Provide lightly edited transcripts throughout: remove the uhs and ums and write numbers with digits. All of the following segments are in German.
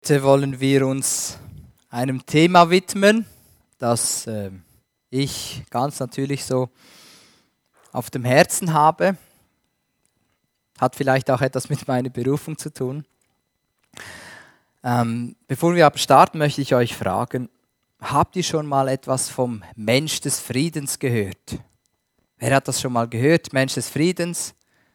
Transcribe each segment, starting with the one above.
Heute wollen wir uns einem Thema widmen, das ich ganz natürlich so auf dem Herzen habe. Hat vielleicht auch etwas mit meiner Berufung zu tun. Bevor wir aber starten, möchte ich euch fragen, habt ihr schon mal etwas vom Mensch des Friedens gehört? Wer hat das schon mal gehört, Mensch des Friedens?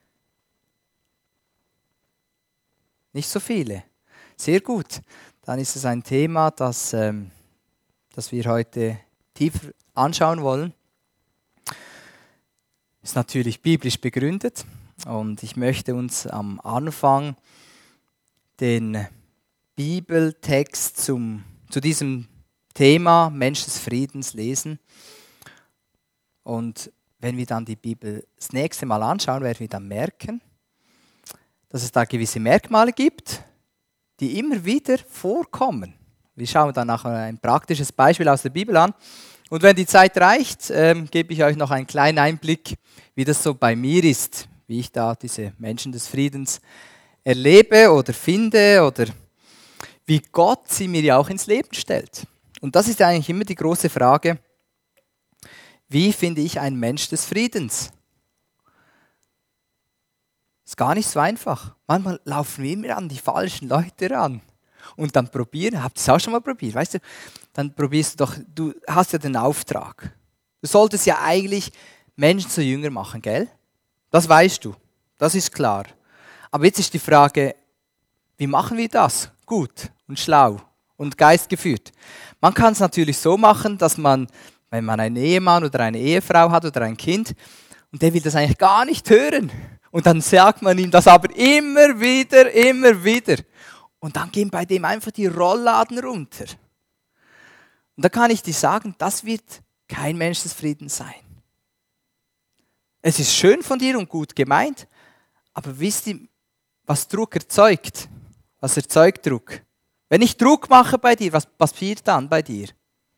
Nicht so viele. Sehr gut. Dann ist es ein Thema, das wir heute tiefer anschauen wollen. Ist natürlich biblisch begründet und ich möchte uns am Anfang den Bibeltext zu diesem Thema Mensch des Friedens lesen. Und wenn wir dann die Bibel das nächste Mal anschauen, werden wir dann merken, dass es da gewisse Merkmale gibt, die immer wieder vorkommen. Wir schauen dann nachher ein praktisches Beispiel aus der Bibel an. Und wenn die Zeit reicht, gebe ich euch noch einen kleinen Einblick, wie das so bei mir ist, wie ich da diese Menschen des Friedens erlebe oder finde oder wie Gott sie mir ja auch ins Leben stellt. Und das ist ja eigentlich immer die große Frage, wie finde ich einen Mensch des Friedens? Ist gar nicht so einfach. Manchmal laufen wir immer an die falschen Leute ran. Und dann probieren, habt ihr es auch schon mal probiert, weißt du? Dann probierst du doch, du hast ja den Auftrag. Du solltest ja eigentlich Menschen zu Jünger machen, gell? Das weißt du, das ist klar. Aber jetzt ist die Frage, wie machen wir das? Gut und schlau und geistgeführt. Man kann es natürlich so machen, dass man, wenn man einen Ehemann oder eine Ehefrau hat oder ein Kind, und der will das eigentlich gar nicht hören. Und dann sagt man ihm das aber immer wieder. Und dann gehen bei dem einfach die Rollladen runter. Und da kann ich dir sagen, das wird kein Mensch des Friedens sein. Es ist schön von dir und gut gemeint, aber wisst ihr, was Druck erzeugt? Was erzeugt Druck? Wenn ich Druck mache bei dir, was passiert dann bei dir?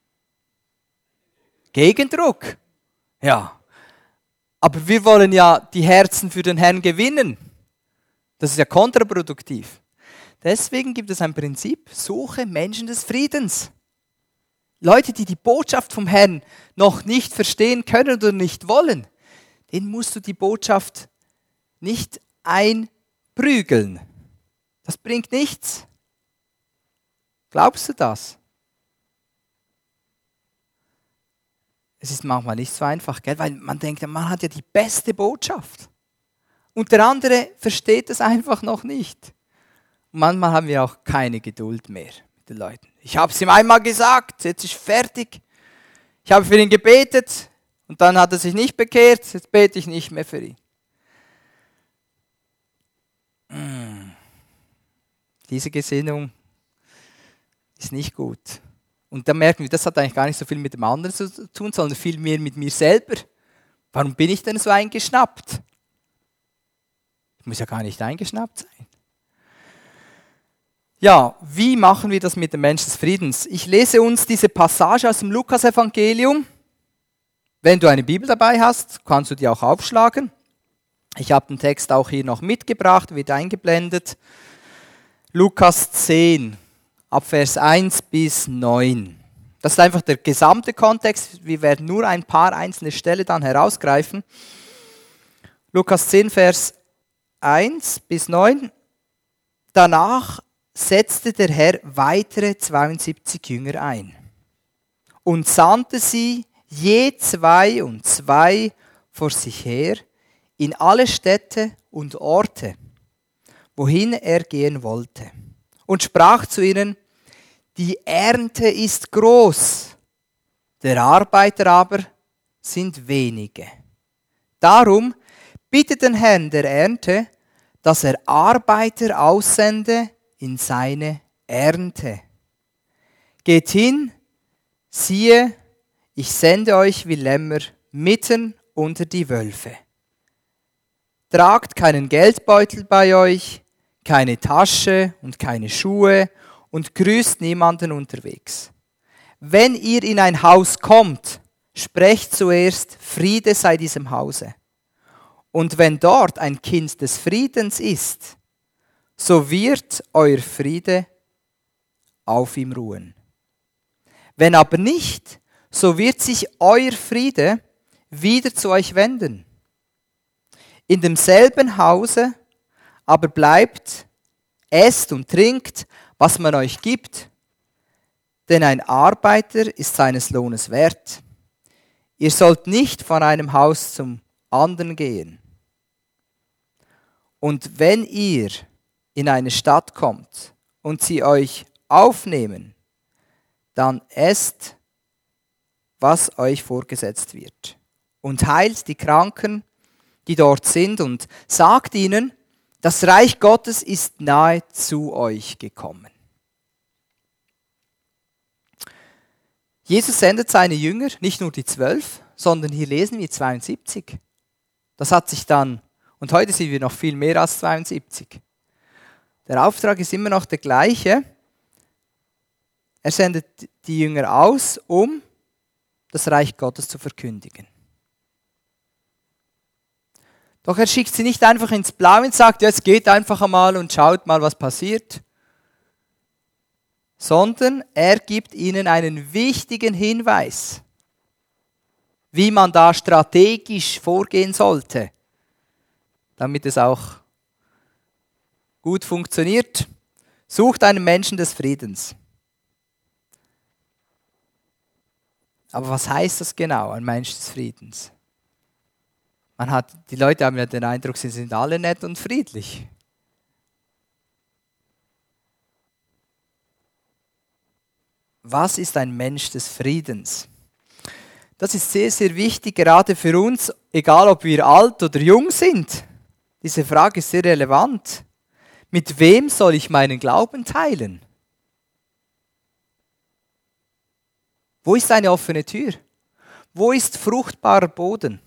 Gegendruck. Ja. Aber wir wollen ja die Herzen für den Herrn gewinnen. Das ist ja kontraproduktiv. Deswegen gibt es ein Prinzip, suche Menschen des Friedens. Leute, die die Botschaft vom Herrn noch nicht verstehen können oder nicht wollen, denen musst du die Botschaft nicht einprügeln. Das bringt nichts. Glaubst du das? Es ist manchmal nicht so einfach, gell? Weil man denkt, man hat ja die beste Botschaft. Und der andere versteht es einfach noch nicht. Und manchmal haben wir auch keine Geduld mehr mit den Leuten. Ich habe es ihm einmal gesagt, jetzt ist fertig. Ich habe für ihn gebetet und dann hat er sich nicht bekehrt, jetzt bete ich nicht mehr für ihn. Diese Gesinnung ist nicht gut. Und dann merken wir, das hat eigentlich gar nicht so viel mit dem anderen zu tun, sondern viel mehr mit mir selber. Warum bin ich denn so eingeschnappt? Ich muss ja gar nicht eingeschnappt sein. Ja, wie machen wir das mit dem Mensch des Friedens? Ich lese uns diese Passage aus dem Lukas-Evangelium. Wenn du eine Bibel dabei hast, kannst du die auch aufschlagen. Ich habe den Text auch hier noch mitgebracht, wird eingeblendet. Lukas 10. Ab Vers 1 bis 9. Das ist einfach der gesamte Kontext. Wir werden nur ein paar einzelne Stellen dann herausgreifen. Lukas 10, Vers 1 bis 9. Danach setzte der Herr weitere 72 Jünger ein und sandte sie je 2 und 2 vor sich her in alle Städte und Orte, wohin er gehen wollte. Und sprach zu ihnen, die Ernte ist groß, der Arbeiter aber sind wenige. Darum bittet den Herrn der Ernte, dass er Arbeiter aussende in seine Ernte. Geht hin, siehe, ich sende euch wie Lämmer mitten unter die Wölfe. Tragt keinen Geldbeutel bei euch, keine Tasche und keine Schuhe und grüßt niemanden unterwegs. Wenn ihr in ein Haus kommt, sprecht zuerst, Friede sei diesem Hause. Und wenn dort ein Kind des Friedens ist, so wird euer Friede auf ihm ruhen. Wenn aber nicht, so wird sich euer Friede wieder zu euch wenden. In demselben Hause aber bleibt, esst und trinkt, was man euch gibt, denn ein Arbeiter ist seines Lohnes wert. Ihr sollt nicht von einem Haus zum anderen gehen. Und wenn ihr in eine Stadt kommt und sie euch aufnehmen, dann esst, was euch vorgesetzt wird. Und heilt die Kranken, die dort sind, und sagt ihnen, das Reich Gottes ist nahe zu euch gekommen. Jesus sendet seine Jünger, nicht nur die 12, sondern hier lesen wir 72. Das hat sich dann, und heute sind wir noch viel mehr als 72. Der Auftrag ist immer noch der gleiche. Er sendet die Jünger aus, um das Reich Gottes zu verkündigen. Doch er schickt sie nicht einfach ins Blaue und sagt, jetzt geht einfach einmal und schaut mal, was passiert. Sondern er gibt ihnen einen wichtigen Hinweis, wie man da strategisch vorgehen sollte, damit es auch gut funktioniert. Sucht einen Menschen des Friedens. Aber was heißt das genau, ein Mensch des Friedens? Die Leute haben ja den Eindruck, sie sind alle nett und friedlich. Was ist ein Mensch des Friedens? Das ist sehr, sehr wichtig, gerade für uns, egal ob wir alt oder jung sind. Diese Frage ist sehr relevant. Mit wem soll ich meinen Glauben teilen? Wo ist eine offene Tür? Wo ist fruchtbarer Boden?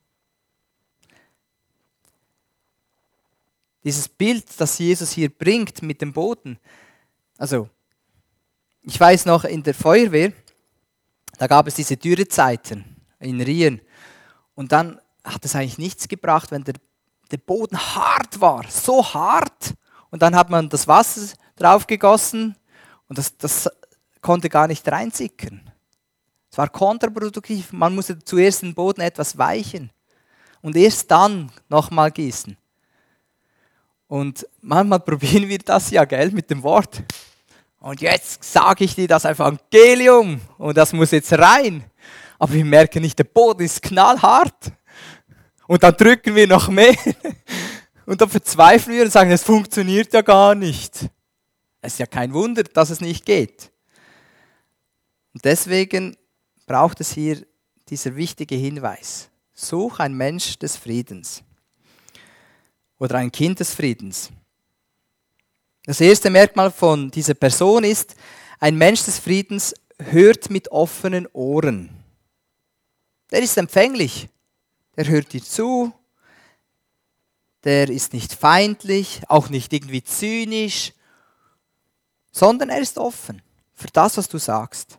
Dieses Bild, das Jesus hier bringt mit dem Boden. Also, ich weiß noch, in der Feuerwehr, da gab es diese Dürrezeiten in Rien. Und dann hat es eigentlich nichts gebracht, wenn der Boden hart war, so hart. Und dann hat man das Wasser drauf gegossen und das konnte gar nicht reinsickern. Es war kontraproduktiv. Man musste zuerst den Boden etwas weichen und erst dann nochmal gießen. Und manchmal probieren wir das ja, gell, mit dem Wort. Und jetzt sage ich dir das Evangelium und das muss jetzt rein. Aber wir merken nicht, der Boden ist knallhart. Und dann drücken wir noch mehr. Und dann verzweifeln wir und sagen, es funktioniert ja gar nicht. Es ist ja kein Wunder, dass es nicht geht. Und deswegen braucht es hier dieser wichtige Hinweis. Such ein Mensch des Friedens. Oder ein Kind des Friedens. Das erste Merkmal von dieser Person ist, ein Mensch des Friedens hört mit offenen Ohren. Der ist empfänglich. Der hört dir zu. Der ist nicht feindlich, auch nicht irgendwie zynisch, sondern er ist offen für das, was du sagst.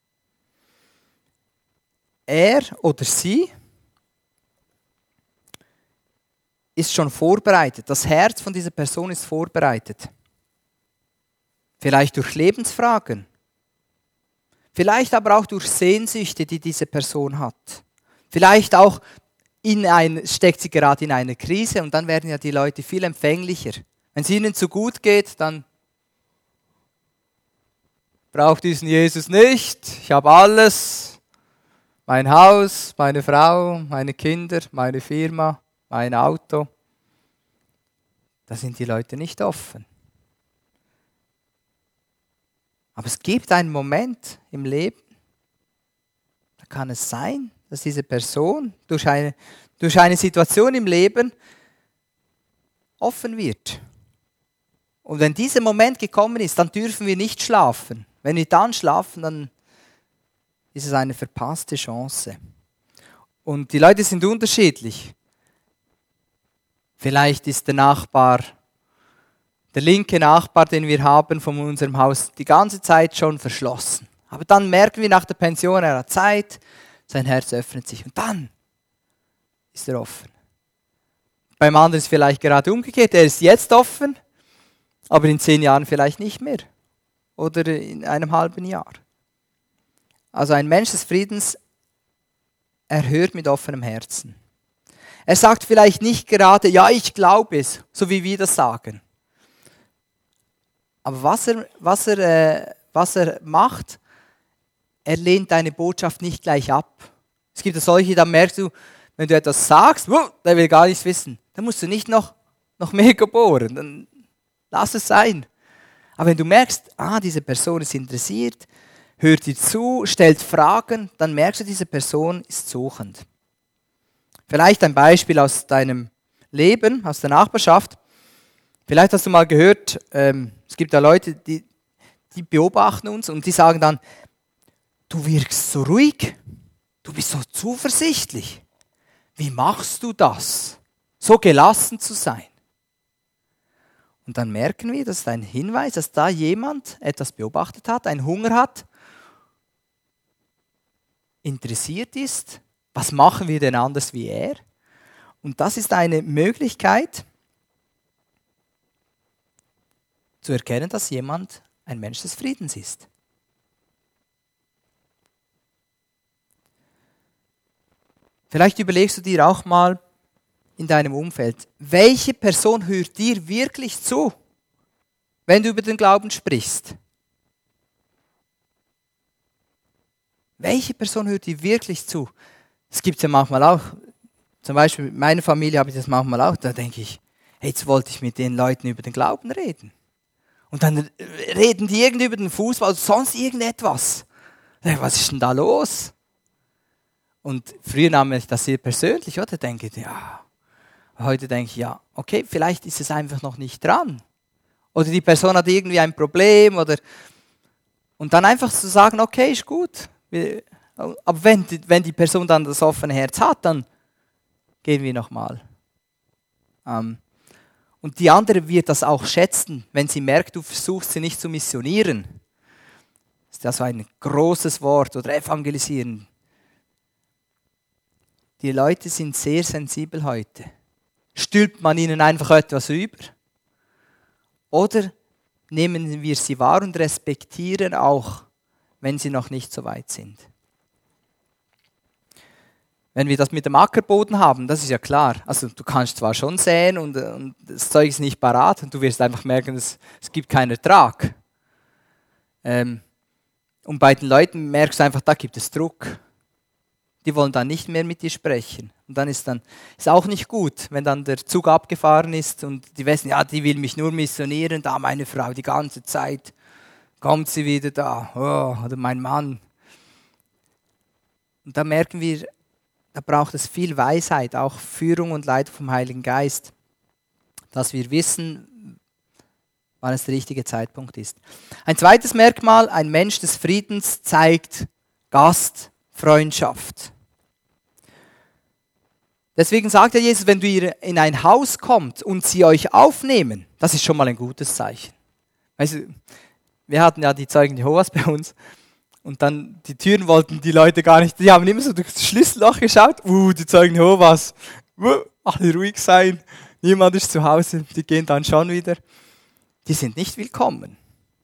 Er oder sie ist schon vorbereitet. Das Herz von dieser Person ist vorbereitet. Vielleicht durch Lebensfragen. Vielleicht aber auch durch Sehnsüchte, die diese Person hat. Vielleicht auch steckt sie gerade in einer Krise und dann werden ja die Leute viel empfänglicher. Wenn es ihnen zu gut geht, dann braucht diesen Jesus nicht. Ich habe alles. Mein Haus, meine Frau, meine Kinder, meine Firma, mein Auto. Da sind die Leute nicht offen. Aber es gibt einen Moment im Leben, da kann es sein, dass diese Person durch eine Situation im Leben offen wird. Und wenn dieser Moment gekommen ist, dann dürfen wir nicht schlafen. Wenn wir dann schlafen, dann ist es eine verpasste Chance. Und die Leute sind unterschiedlich. Vielleicht ist der linke Nachbar, den wir haben von unserem Haus, die ganze Zeit schon verschlossen. Aber dann merken wir nach der Pension, er hat Zeit, sein Herz öffnet sich und dann ist er offen. Beim anderen ist es vielleicht gerade umgekehrt, er ist jetzt offen, aber in 10 Jahren vielleicht nicht mehr. oder in einem halben Jahr. Also ein Mensch des Friedens, er hört mit offenem Herzen. Er sagt vielleicht nicht gerade, ja, ich glaube es, so wie wir das sagen. Aber was er macht, er lehnt deine Botschaft nicht gleich ab. Es gibt ja solche, da merkst du, wenn du etwas sagst, der will gar nichts wissen. Dann musst du nicht noch mehr bohren, dann lass es sein. Aber wenn du merkst, diese Person ist interessiert, hört dir zu, stellt Fragen, dann merkst du, diese Person ist suchend. Vielleicht ein Beispiel aus deinem Leben, aus der Nachbarschaft. Vielleicht hast du mal gehört, es gibt da Leute, die beobachten uns und die sagen dann, du wirkst so ruhig, du bist so zuversichtlich. Wie machst du das, so gelassen zu sein? Und dann merken wir, das ist ein Hinweis, dass da jemand etwas beobachtet hat, einen Hunger hat, interessiert ist. Was machen wir denn anders wie er? Und das ist eine Möglichkeit, zu erkennen, dass jemand ein Mensch des Friedens ist. Vielleicht überlegst du dir auch mal in deinem Umfeld, welche Person hört dir wirklich zu, wenn du über den Glauben sprichst? Welche Person hört dir wirklich zu? Das gibt es ja manchmal auch. Zum Beispiel mit meiner Familie habe ich das manchmal auch. Da denke ich, jetzt wollte ich mit den Leuten über den Glauben reden. Und dann reden die irgendwie über den Fußball oder sonst irgendetwas. Was ist denn da los? Und früher nahm ich das sehr persönlich, oder? Denke ich, heute denke ich, okay, vielleicht ist es einfach noch nicht dran. Oder die Person hat irgendwie ein Problem und dann einfach zu sagen, okay, ist gut. Aber wenn die Person dann das offene Herz hat, dann gehen wir nochmal. Und die andere wird das auch schätzen, wenn sie merkt, du versuchst sie nicht zu missionieren. Das ist ja so ein großes Wort, oder evangelisieren. Die Leute sind sehr sensibel heute. Stülpt man ihnen einfach etwas über? Oder nehmen wir sie wahr und respektieren auch, wenn sie noch nicht so weit sind? Wenn wir das mit dem Ackerboden haben, das ist ja klar. Also du kannst zwar schon säen und das Zeug ist nicht parat und du wirst einfach merken, es gibt keinen Ertrag. Und bei den Leuten merkst du einfach, da gibt es Druck. Die wollen dann nicht mehr mit dir sprechen. Und dann ist auch nicht gut, wenn dann der Zug abgefahren ist und die wissen, die will mich nur missionieren, da meine Frau die ganze Zeit, kommt sie wieder da, oder mein Mann. Und da merken wir, da braucht es viel Weisheit, auch Führung und Leitung vom Heiligen Geist, dass wir wissen, wann es der richtige Zeitpunkt ist. Ein zweites Merkmal, ein Mensch des Friedens zeigt Gastfreundschaft. Deswegen sagt ja Jesus, wenn du in ein Haus kommt und sie euch aufnehmen, das ist schon mal ein gutes Zeichen. Weißt du, wir hatten ja die Zeugen Jehovas bei uns. Und dann, die Türen wollten die Leute gar nicht, die haben immer so durch das Schlüsselloch geschaut, die Zeugen Jehovas, alle ruhig sein, niemand ist zu Hause, die gehen dann schon wieder. Die sind nicht willkommen.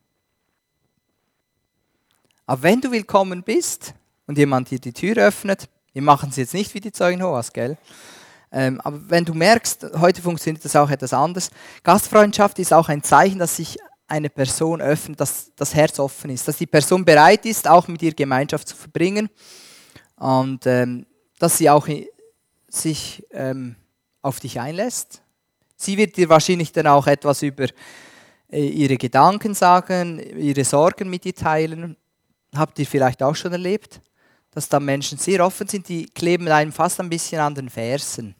Aber wenn du willkommen bist und jemand dir die Tür öffnet, wir machen es jetzt nicht wie die Zeugen Jehovas, gell? Aber wenn du merkst, heute funktioniert das auch etwas anders, Gastfreundschaft ist auch ein Zeichen, dass sich eine Person öffnet, dass das Herz offen ist, dass die Person bereit ist, auch mit ihr Gemeinschaft zu verbringen und dass sie auch sich auf dich einlässt. Sie wird dir wahrscheinlich dann auch etwas über ihre Gedanken sagen, ihre Sorgen mit dir teilen. Habt ihr vielleicht auch schon erlebt, dass da Menschen sehr offen sind, die kleben einem fast ein bisschen an den Fersen.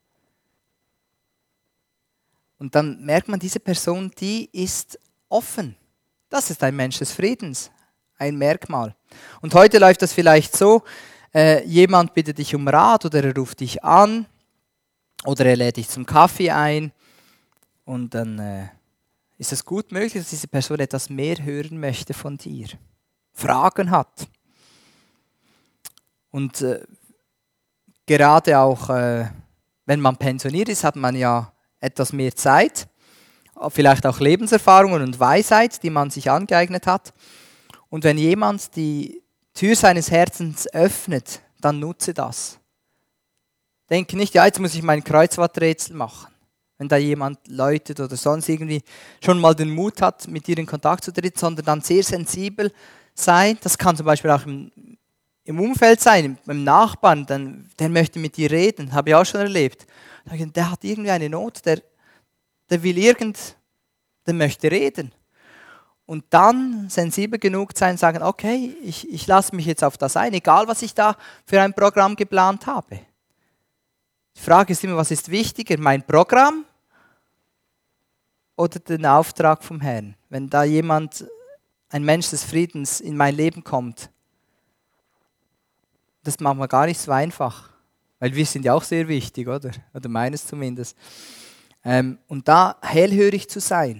Und dann merkt man, diese Person, die ist offen. Das ist ein Mensch des Friedens, ein Merkmal. Und heute läuft das vielleicht so, jemand bittet dich um Rat oder er ruft dich an oder er lädt dich zum Kaffee ein und dann ist es gut möglich, dass diese Person etwas mehr hören möchte von dir, Fragen hat. Und gerade auch, wenn man pensioniert ist, hat man ja etwas mehr Zeit. vielleicht auch Lebenserfahrungen und Weisheit, die man sich angeeignet hat. Und wenn jemand die Tür seines Herzens öffnet, dann nutze das. Denke nicht, ja, jetzt muss ich mein Kreuzworträtsel machen. Wenn da jemand läutet oder sonst irgendwie schon mal den Mut hat, mit dir in Kontakt zu treten, sondern dann sehr sensibel sein. Das kann zum Beispiel auch im Umfeld sein, im Nachbarn, der möchte mit dir reden, habe ich auch schon erlebt. Der hat irgendwie eine Not, der möchte reden. Und dann sensibel genug sein, sagen, okay, ich lasse mich jetzt auf das ein, egal was ich da für ein Programm geplant habe. Die Frage ist immer, was ist wichtiger, mein Programm oder den Auftrag vom Herrn? Wenn da ein Mensch des Friedens in mein Leben kommt, das macht man gar nicht so einfach, weil wir sind ja auch sehr wichtig, oder? Oder meines zumindest. Und da hellhörig zu sein.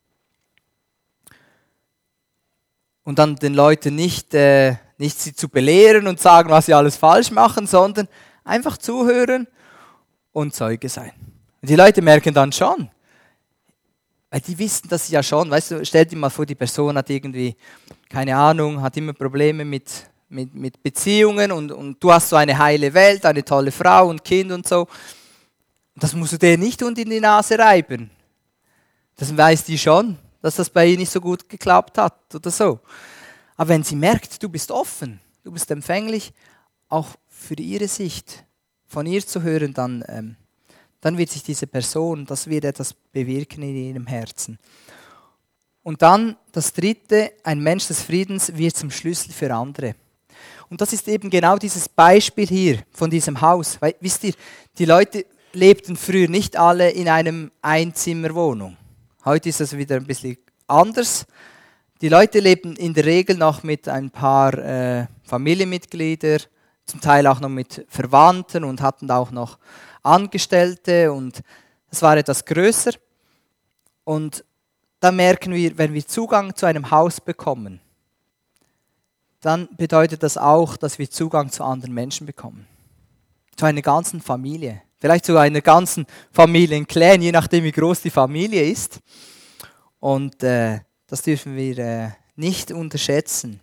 Und dann den Leuten nicht sie zu belehren und sagen, was sie alles falsch machen, sondern einfach zuhören und Zeuge sein. Und die Leute merken dann schon, weil die wissen das ja schon. Weißt du, stell dir mal vor, die Person hat irgendwie, keine Ahnung, hat immer Probleme mit Beziehungen und du hast so eine heile Welt, eine tolle Frau und Kind und so. Das musst du dir nicht unter die Nase reiben. Das weiß die schon, dass das bei ihr nicht so gut geklappt hat oder so. Aber wenn sie merkt, du bist offen, du bist empfänglich, auch für ihre Sicht von ihr zu hören, dann wird sich diese Person, das wird etwas bewirken in ihrem Herzen. Und dann das Dritte, ein Mensch des Friedens wird zum Schlüssel für andere. Und das ist eben genau dieses Beispiel hier von diesem Haus. Weil, wisst ihr, die Leute lebten früher nicht alle in einem Einzimmerwohnung. Heute ist das wieder ein bisschen anders. Die Leute lebten in der Regel noch mit ein paar Familienmitgliedern, zum Teil auch noch mit Verwandten und hatten auch noch Angestellte und es war etwas größer. Und da merken wir, wenn wir Zugang zu einem Haus bekommen, dann bedeutet das auch, dass wir Zugang zu anderen Menschen bekommen. Zu einer ganzen Familie. Vielleicht zu einer ganzen Familienclan, je nachdem wie groß die Familie ist. Und das dürfen wir nicht unterschätzen.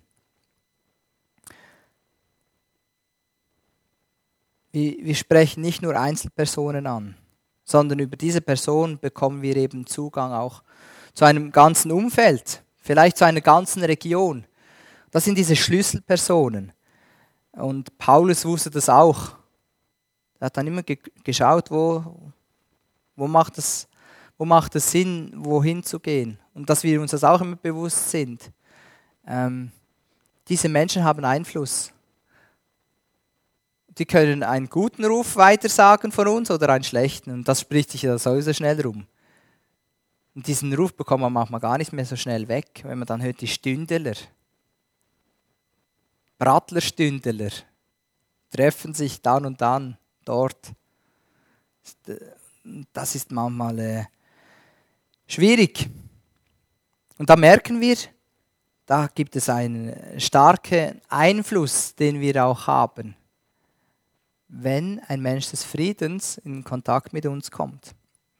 Wir sprechen nicht nur Einzelpersonen an, sondern über diese Person bekommen wir eben Zugang auch zu einem ganzen Umfeld, vielleicht zu einer ganzen Region. Das sind diese Schlüsselpersonen. Und Paulus wusste das auch. Er hat dann immer geschaut, wo macht es Sinn, wohin zu gehen. Und dass wir uns das auch immer bewusst sind. Diese Menschen haben Einfluss. Die können einen guten Ruf weitersagen von uns oder einen schlechten. Und das spricht sich ja sowieso schnell rum. Und diesen Ruf bekommt man manchmal gar nicht mehr so schnell weg, wenn man dann hört, die Stündler, Brattlerstündler treffen sich dann und dann dort. Das ist manchmal schwierig. Und da merken wir, da gibt es einen starken Einfluss, den wir auch haben, wenn ein Mensch des Friedens in Kontakt mit uns kommt.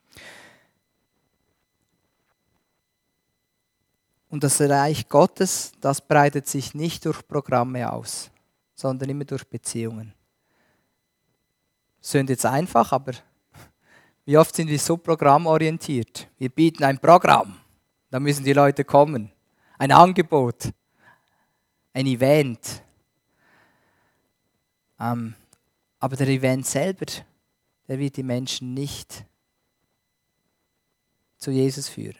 Und das Reich Gottes, das breitet sich nicht durch Programme aus, sondern immer durch Beziehungen. Das klingt jetzt einfach, aber wie oft sind wir so programmorientiert? Wir bieten ein Programm, da müssen die Leute kommen. Ein Angebot, ein Event. Aber der Event selber, der wird die Menschen nicht zu Jesus führen.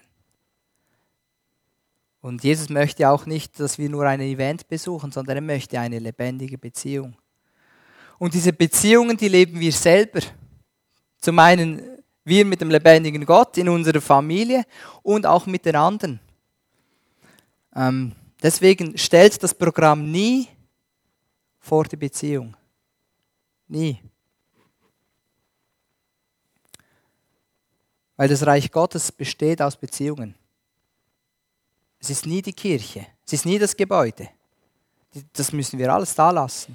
Und Jesus möchte auch nicht, dass wir nur ein Event besuchen, sondern er möchte eine lebendige Beziehung. Und diese Beziehungen, die leben wir selber. Zum einen wir mit dem lebendigen Gott in unserer Familie und auch mit den anderen. Deswegen stellt das Programm nie vor die Beziehung. Nie. Weil das Reich Gottes besteht aus Beziehungen. Es ist nie die Kirche, es ist nie das Gebäude. Das müssen wir alles da lassen.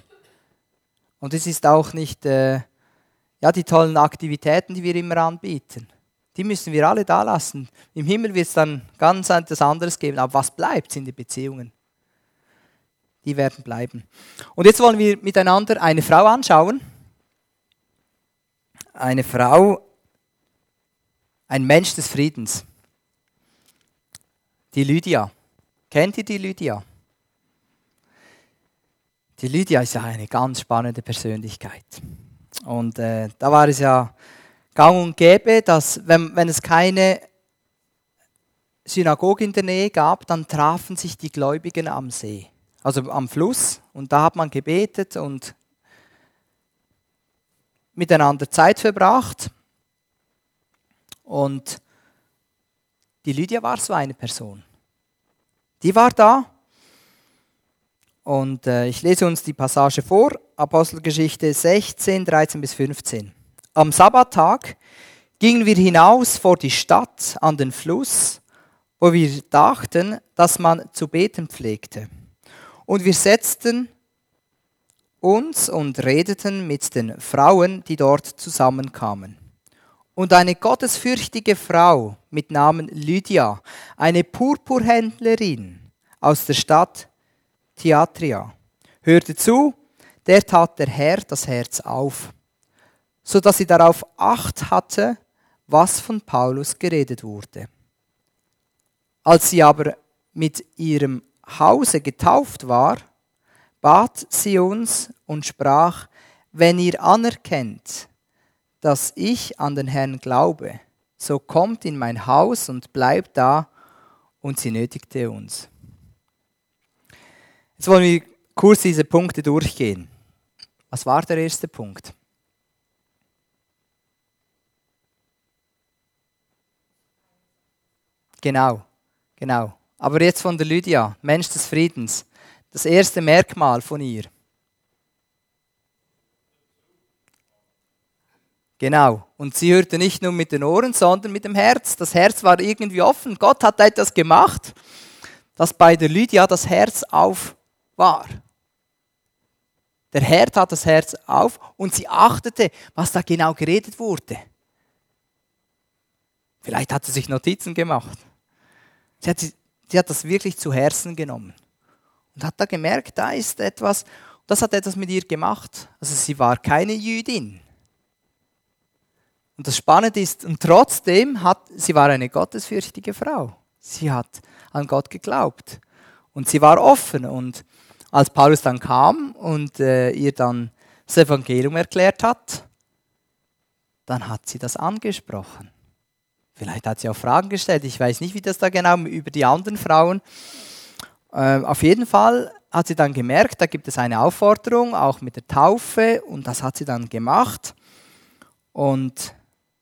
Und es ist auch nicht die tollen Aktivitäten, die wir immer anbieten. Die müssen wir alle da lassen. Im Himmel wird es dann ganz etwas anderes geben. Aber was bleibt, sind die Beziehungen. Die werden bleiben. Und jetzt wollen wir miteinander eine Frau anschauen. Eine Frau, ein Mensch des Friedens. Die Lydia. Kennt ihr die Lydia? Die Lydia ist ja eine ganz spannende Persönlichkeit. Und da war es ja gang und gäbe, dass wenn es keine Synagoge in der Nähe gab, dann trafen sich die Gläubigen am See, also am Fluss. Und da hat man gebetet und miteinander Zeit verbracht. Und die Lydia war so eine Person. Die war da. Und ich lese uns die Passage vor, Apostelgeschichte 16, 13 bis 15. Am Sabbattag gingen wir hinaus vor die Stadt an den Fluss, wo wir dachten, dass man zu beten pflegte. Und wir setzten uns und redeten mit den Frauen, die dort zusammenkamen. Und eine gottesfürchtige Frau mit Namen Lydia, eine Purpurhändlerin aus der Stadt Thyatira, hörte zu, der tat der Herr das Herz auf, so dass sie darauf Acht hatte, was von Paulus geredet wurde. Als sie aber mit ihrem Hause getauft war, bat sie uns und sprach, wenn ihr anerkennt, dass ich an den Herrn glaube, so kommt in mein Haus und bleibt da, und sie nötigte uns. Jetzt wollen wir kurz diese Punkte durchgehen. Was war der erste Punkt? Genau. Aber jetzt von der Lydia, Mensch des Friedens. Das erste Merkmal von ihr. Genau. Und sie hörte nicht nur mit den Ohren, sondern mit dem Herz. Das Herz war irgendwie offen. Gott hat etwas gemacht, dass bei der Lydia das Herz auf war. Der Herr tat das Herz auf und sie achtete, was da genau geredet wurde. Vielleicht hat sie sich Notizen gemacht. Sie hat das wirklich zu Herzen genommen und hat da gemerkt, da ist etwas, das hat etwas mit ihr gemacht. Also sie war keine Jüdin. Und das Spannende ist, und trotzdem sie war eine gottesfürchtige Frau. Sie hat an Gott geglaubt und sie war offen. Und als Paulus dann kam und ihr dann das Evangelium erklärt hat, dann hat sie das angesprochen. Vielleicht hat sie auch Fragen gestellt. Ich weiß nicht, wie das da genau über die anderen Frauen. Auf jeden Fall hat sie dann gemerkt, da gibt es eine Aufforderung, auch mit der Taufe. Und das hat sie dann gemacht. Und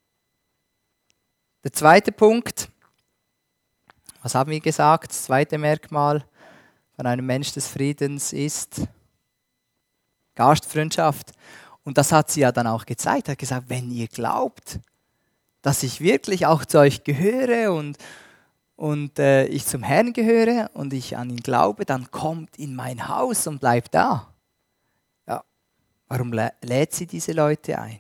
der zweite Punkt, was haben wir gesagt? Das zweite Merkmal von einem Mensch des Friedens ist Gastfreundschaft. Und das hat sie ja dann auch gezeigt. Hat gesagt, wenn ihr glaubt, dass ich wirklich auch zu euch gehöre und ich zum Herrn gehöre und ich an ihn glaube, dann kommt in mein Haus und bleibt da. Ja, warum lädt sie diese Leute ein?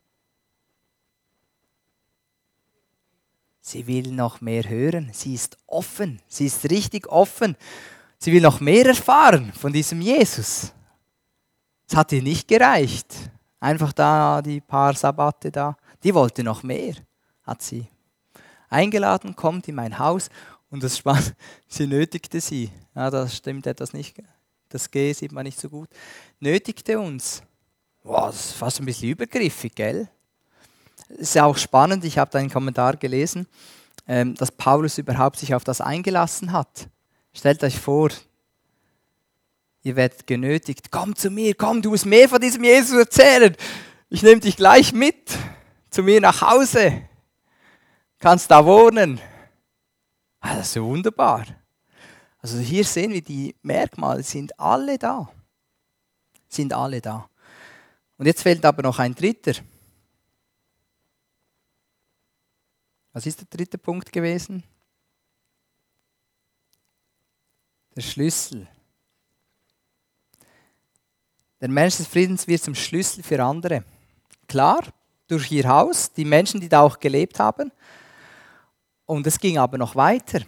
Sie will noch mehr hören. Sie ist offen. Sie ist richtig offen. Sie will noch mehr erfahren von diesem Jesus. Es hat ihr nicht gereicht. Einfach da die paar Sabbate da. Die wollte noch mehr. Hat sie eingeladen, kommt in mein Haus. Und das Spannende, sie nötigte sie. Ja, das stimmt etwas nicht. Das G sieht man nicht so gut. Nötigte uns. Wow, das ist fast ein bisschen übergriffig, gell? Es ist ja auch spannend, ich habe da einen Kommentar gelesen, dass Paulus überhaupt sich auf das eingelassen hat. Stellt euch vor, ihr werdet genötigt, komm zu mir, komm, du musst mehr von diesem Jesus erzählen. Ich nehme dich gleich mit zu mir nach Hause. Kannst da wohnen. Das ist so wunderbar. Also hier sehen wir, die Merkmale sind alle da. Sind alle da. Und jetzt fehlt aber noch ein dritter. Was ist der dritte Punkt gewesen? Der Schlüssel. Der Mensch des Friedens wird zum Schlüssel für andere. Klar, durch ihr Haus, die Menschen, die da auch gelebt haben. Und es ging aber noch weiter.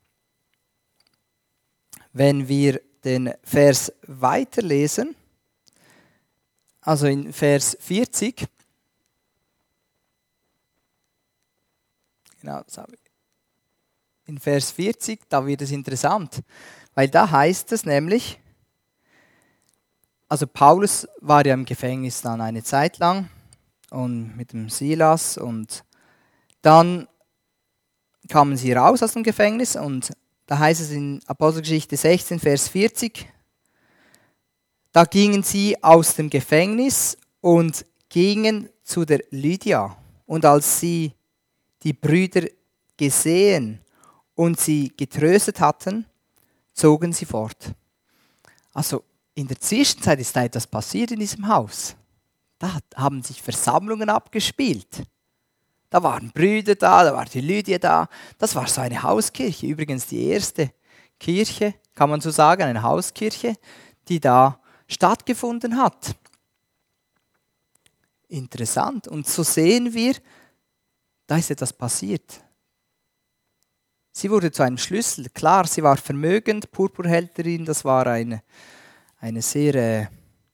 Wenn wir den Vers weiterlesen, also in Vers 40, genau, das habe ich. In Vers 40, da wird es interessant, weil da heißt es nämlich, also Paulus war ja im Gefängnis dann eine Zeit lang und mit dem Silas und dann kamen sie raus aus dem Gefängnis und da heißt es in Apostelgeschichte 16, Vers 40, da gingen sie aus dem Gefängnis und gingen zu der Lydia. Und als sie die Brüder gesehen und sie getröstet hatten, zogen sie fort. Also in der Zwischenzeit ist da etwas passiert in diesem Haus. Da haben sich Versammlungen abgespielt. Da waren Brüder da war die Lydia da. Das war so eine Hauskirche. Übrigens die erste Kirche, kann man so sagen, eine Hauskirche, die da stattgefunden hat. Interessant. Und so sehen wir, da ist etwas passiert. Sie wurde zu einem Schlüssel. Klar, sie war vermögend, Purpurhälterin, das war eine sehr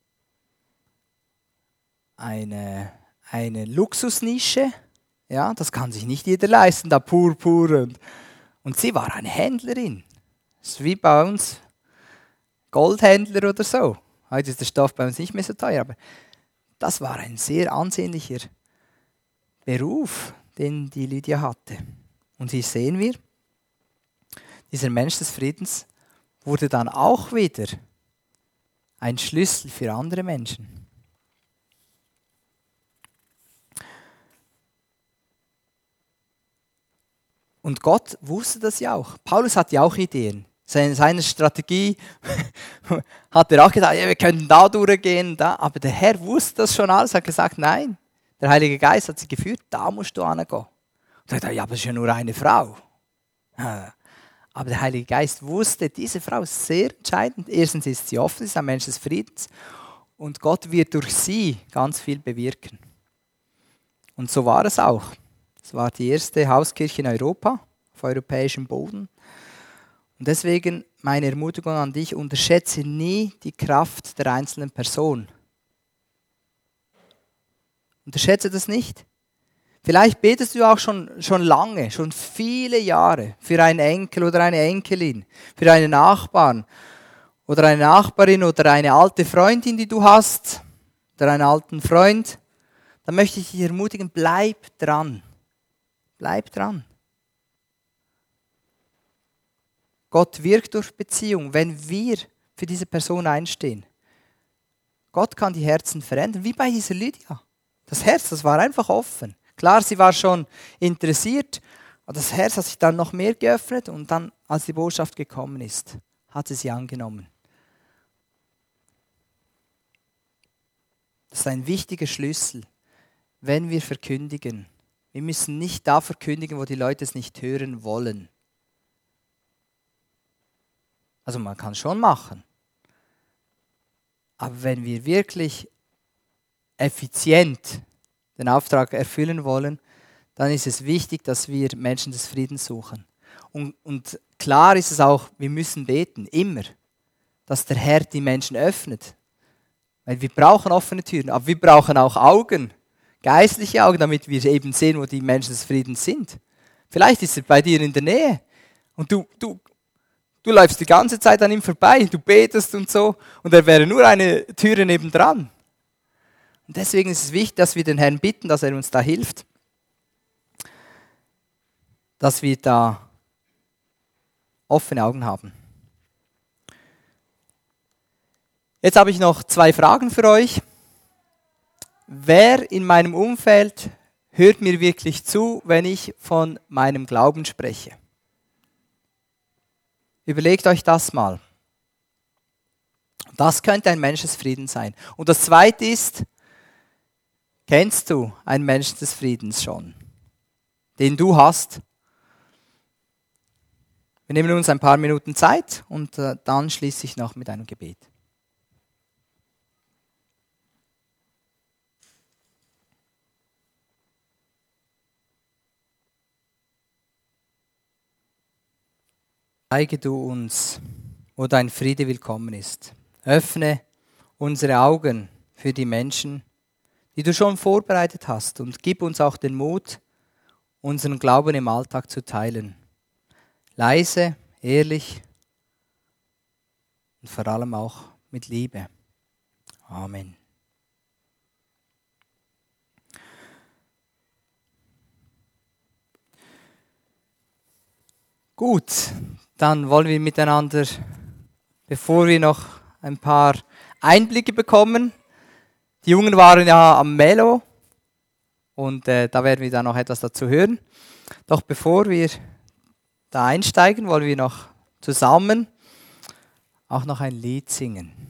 eine Luxusnische. Ja, das kann sich nicht jeder leisten, da Purpur. Und sie war eine Händlerin. Das ist wie bei uns Goldhändler oder so. Heute ist der Stoff bei uns nicht mehr so teuer, aber das war ein sehr ansehnlicher Beruf, den die Lydia hatte. Und hier sehen wir, dieser Mensch des Friedens wurde dann auch wieder ein Schlüssel für andere Menschen. Und Gott wusste das ja auch. Paulus hatte ja auch Ideen. Seine Strategie hat er auch gedacht, ja, wir könnten da durchgehen, da. Aber der Herr wusste das schon alles, hat gesagt, nein. Der Heilige Geist hat sie geführt, da musst du hingehen. Und er dachte, ja, aber es ist ja nur eine Frau. Aber der Heilige Geist wusste, diese Frau ist sehr entscheidend. Erstens ist sie offen, sie ist ein Mensch des Friedens. Und Gott wird durch sie ganz viel bewirken. Und so war es auch. Es war die erste Hauskirche in Europa, auf europäischem Boden. Und deswegen meine Ermutigung an dich, unterschätze nie die Kraft der einzelnen Person. Unterschätze das nicht. Vielleicht betest du auch schon lange, schon viele Jahre für einen Enkel oder eine Enkelin, für einen Nachbarn oder eine Nachbarin oder eine alte Freundin, die du hast, oder einen alten Freund. Dann möchte ich dich ermutigen, bleib dran. Bleib dran. Gott wirkt durch Beziehung, wenn wir für diese Person einstehen. Gott kann die Herzen verändern, wie bei dieser Lydia. Das Herz, das war einfach offen. Klar, sie war schon interessiert, aber das Herz hat sich dann noch mehr geöffnet und dann, als die Botschaft gekommen ist, hat sie angenommen. Das ist ein wichtiger Schlüssel, wenn wir verkündigen. Wir müssen nicht da verkündigen, wo die Leute es nicht hören wollen. Also man kann es schon machen. Aber wenn wir wirklich effizient den Auftrag erfüllen wollen, dann ist es wichtig, dass wir Menschen des Friedens suchen. Und klar ist es auch, wir müssen beten, immer, dass der Herr die Menschen öffnet. Weil wir brauchen offene Türen, aber wir brauchen auch Augen, geistliche Augen, damit wir eben sehen, wo die Menschen des Friedens sind. Vielleicht ist er bei dir in der Nähe und du läufst die ganze Zeit an ihm vorbei, du betest und so und er wäre nur eine Türe nebendran. Und deswegen ist es wichtig, dass wir den Herrn bitten, dass er uns da hilft, dass wir da offene Augen haben. Jetzt habe ich noch 2 Fragen für euch. Wer in meinem Umfeld hört mir wirklich zu, wenn ich von meinem Glauben spreche? Überlegt euch das mal. Das könnte ein Mensch des Friedens sein. Und das Zweite ist, kennst du einen Menschen des Friedens schon, den du hast? Wir nehmen uns ein paar Minuten Zeit und dann schließe ich noch mit einem Gebet. Zeige du uns, wo dein Friede willkommen ist. Öffne unsere Augen für die Menschen, die du schon vorbereitet hast, und gib uns auch den Mut, unseren Glauben im Alltag zu teilen. Leise, ehrlich und vor allem auch mit Liebe. Amen. Gut, dann wollen wir miteinander, bevor wir noch ein paar Einblicke bekommen. Die Jungen waren ja am Melo und da werden wir dann noch etwas dazu hören. Doch bevor wir da einsteigen, wollen wir noch zusammen auch noch ein Lied singen.